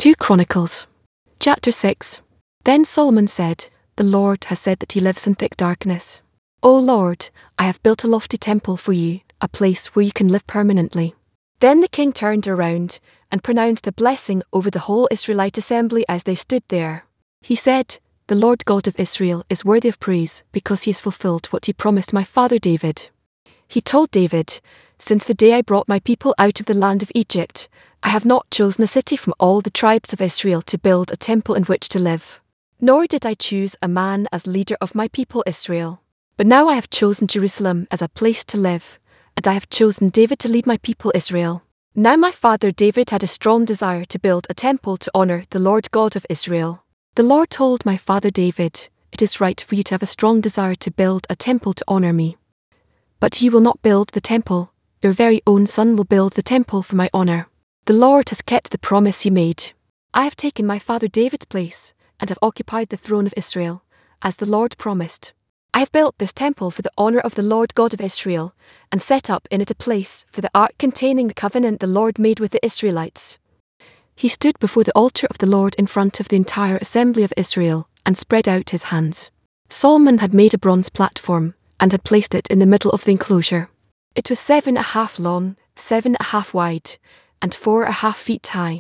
2 Chronicles. Chapter 6. Then Solomon said, "The Lord has said that he lives in thick darkness. O Lord, I have built a lofty temple for you, a place where you can live permanently." Then the king turned around and pronounced a blessing over the whole Israelite assembly as they stood there. He said, "The Lord God of Israel is worthy of praise because he has fulfilled what he promised my father David." He told David, "Since the day I brought my people out of the land of Egypt, I have not chosen a city from all the tribes of Israel to build a temple in which to live. Nor did I choose a man as leader of my people Israel. But now I have chosen Jerusalem as a place to live, and I have chosen David to lead my people Israel." Now my father David had a strong desire to build a temple to honor the Lord God of Israel. The Lord told my father David, "It is right for you to have a strong desire to build a temple to honor me. But you will not build the temple, your very own son will build the temple for my honor." The Lord has kept the promise he made. I have taken my father David's place, and have occupied the throne of Israel, as the Lord promised. I have built this temple for the honor of the Lord God of Israel, and set up in it a place for the ark containing the covenant the Lord made with the Israelites. He stood before the altar of the Lord in front of the entire assembly of Israel, and spread out his hands. Solomon had made a bronze platform, and had placed it in the middle of the enclosure. It was 7.5 long, 7.5 wide, and 4.5 feet high.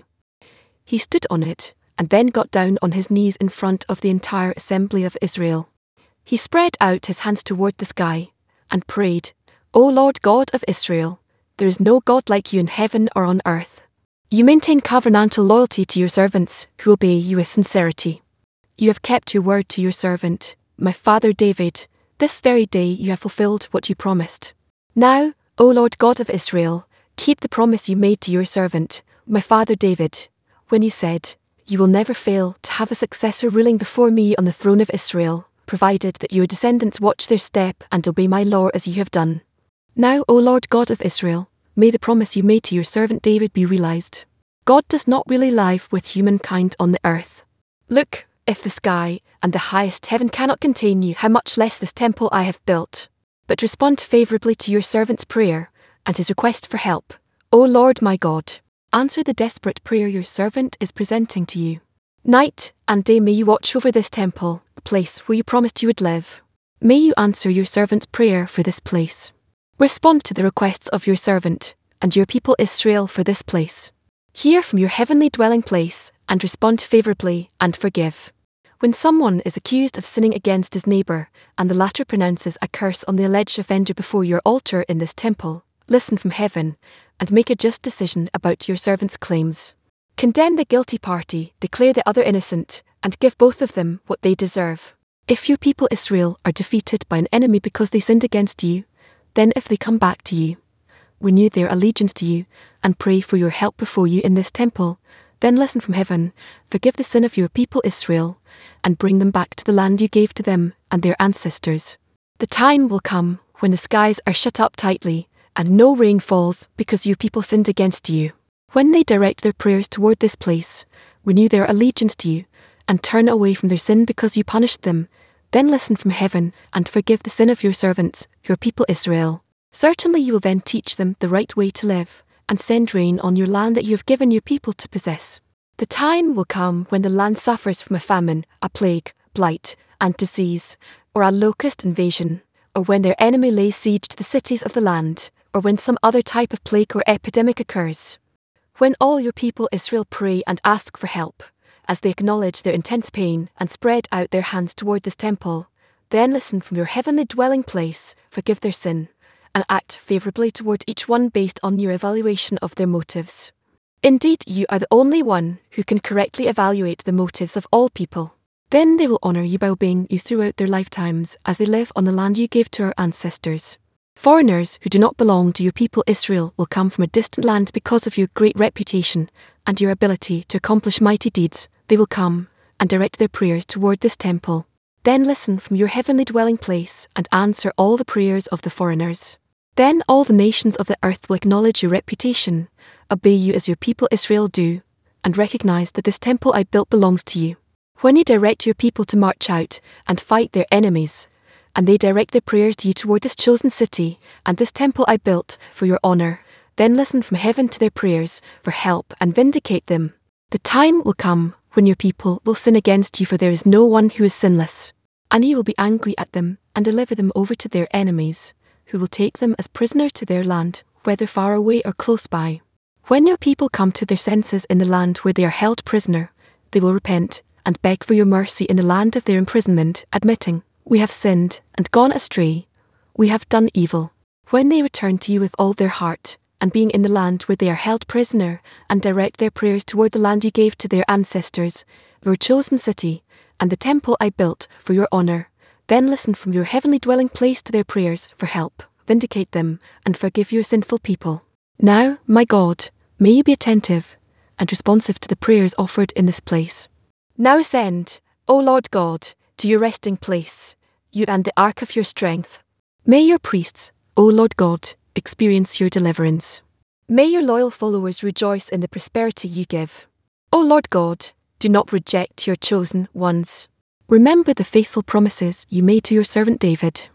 He stood on it, and then got down on his knees in front of the entire assembly of Israel. He spread out his hands toward the sky, and prayed, "O Lord God of Israel, there is no God like you in heaven or on earth. You maintain covenantal loyalty to your servants, who obey you with sincerity. You have kept your word to your servant, my father David. This very day you have fulfilled what you promised. Now, O Lord God of Israel, keep the promise you made to your servant, my father David, when you said, 'You will never fail to have a successor ruling before me on the throne of Israel, provided that your descendants watch their step and obey my law as you have done.' Now, O Lord God of Israel, may the promise you made to your servant David be realized. God does not really live with humankind on the earth. Look, if the sky and the highest heaven cannot contain you, how much less this temple I have built. But respond favorably to your servant's prayer and his request for help. O Lord my God, answer the desperate prayer your servant is presenting to you. Night and day may you watch over this temple, the place where you promised you would live. May you answer your servant's prayer for this place. Respond to the requests of your servant and your people Israel for this place. Hear from your heavenly dwelling place and respond favorably and forgive. When someone is accused of sinning against his neighbor, and the latter pronounces a curse on the alleged offender before your altar in this temple, listen from heaven, and make a just decision about your servant's claims. Condemn the guilty party, declare the other innocent, and give both of them what they deserve. If your people Israel are defeated by an enemy because they sinned against you, then if they come back to you, renew their allegiance to you, and pray for your help before you in this temple, then listen from heaven, forgive the sin of your people Israel, and bring them back to the land you gave to them and their ancestors. The time will come when the skies are shut up tightly, and no rain falls because your people sinned against you. When they direct their prayers toward this place, renew their allegiance to you, and turn away from their sin because you punished them, then listen from heaven and forgive the sin of your servants, your people Israel. Certainly you will then teach them the right way to live, and send rain on your land that you have given your people to possess. The time will come when the land suffers from a famine, a plague, blight, and disease, or a locust invasion, or when their enemy lays siege to the cities of the land, or when some other type of plague or epidemic occurs. When all your people Israel pray and ask for help, as they acknowledge their intense pain and spread out their hands toward this temple, then listen from your heavenly dwelling place, forgive their sin, and act favorably toward each one based on your evaluation of their motives. Indeed, you are the only one who can correctly evaluate the motives of all people. Then they will honor you by obeying you throughout their lifetimes as they live on the land you gave to our ancestors. Foreigners who do not belong to your people Israel will come from a distant land because of your great reputation and your ability to accomplish mighty deeds. They will come and direct their prayers toward this temple. Then listen from your heavenly dwelling place and answer all the prayers of the foreigners. Then all the nations of the earth will acknowledge your reputation, obey you as your people Israel do, and recognize that this temple I built belongs to you. When you direct your people to march out and fight their enemies, and they direct their prayers to you toward this chosen city and this temple I built for your honor, then listen from heaven to their prayers for help and vindicate them. The time will come when your people will sin against you, for there is no one who is sinless. And you will be angry at them and deliver them over to their enemies, who will take them as prisoner to their land, whether far away or close by. When your people come to their senses in the land where they are held prisoner, they will repent and beg for your mercy in the land of their imprisonment, admitting, "We have sinned and gone astray. We have done evil." When they return to you with all their heart, and being in the land where they are held prisoner, and direct their prayers toward the land you gave to their ancestors, your chosen city, and the temple I built for your honor, then listen from your heavenly dwelling place to their prayers for help, vindicate them, and forgive your sinful people. Now, my God, may you be attentive and responsive to the prayers offered in this place. Now ascend, O Lord God, to your resting place, you and the ark of your strength. May your priests, O Lord God, experience your deliverance. May your loyal followers rejoice in the prosperity you give. O Lord God, do not reject your chosen ones. Remember the faithful promises you made to your servant David.